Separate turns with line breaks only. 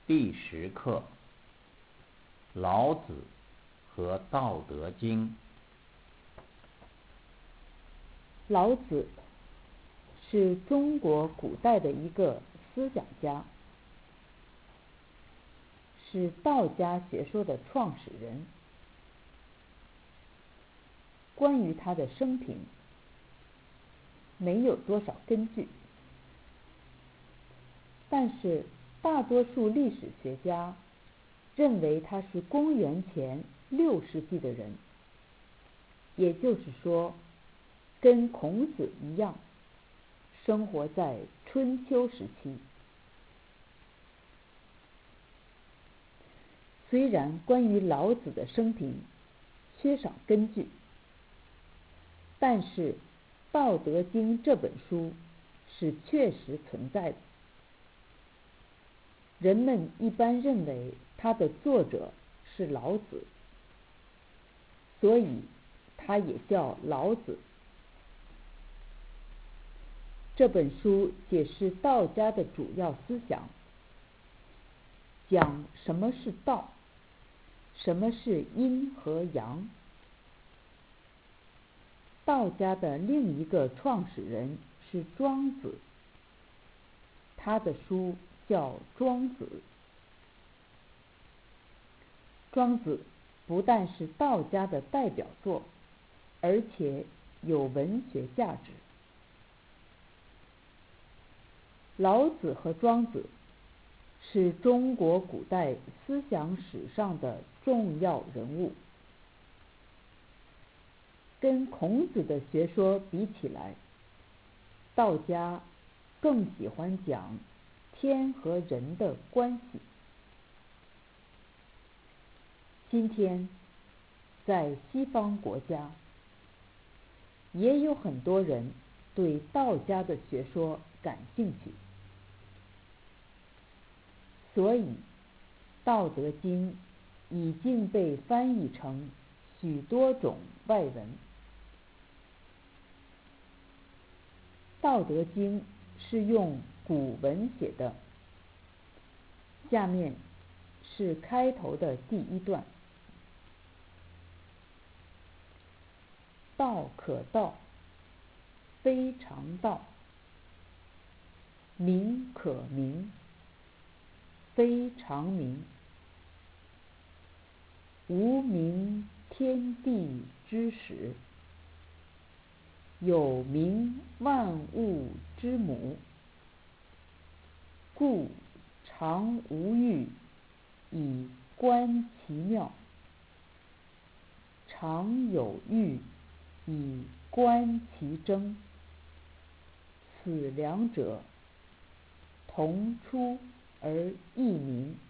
第10课：老子和道德经。
老子是中国古代的一个思想家，是道家学说的创始人。关于他的生平，没有多少根据，但是大多数历史学家认为他是公元前6世纪的人，也就是说，跟孔子一样，生活在春秋时期。虽然关于老子的生平缺少根据，但是《道德经》这本书是确实存在的。人们一般认为它的作者是老子，所以它也叫老子。这本书解释道家的主要思想，讲什么是道，什么是阴和阳。道家的另一个创始人是庄子，他的书叫《庄子》。庄子不但是道家的代表作，而且有文学价值。老子和庄子是中国古代思想史上的重要人物。跟孔子的学说比起来，道家更喜欢讲天和人的关系。今天在西方国家，也有很多人对道家的学说感兴趣，所以《道德经》已经被翻译成许多种外文。《道德经》是用古文写的，下面是开头的第一段：道可道，非常道；名可名，非常名。无名，天地之始；有名，万物之母。故常无欲，以观其妙；常有欲，以观其真。此两者，同出而异名。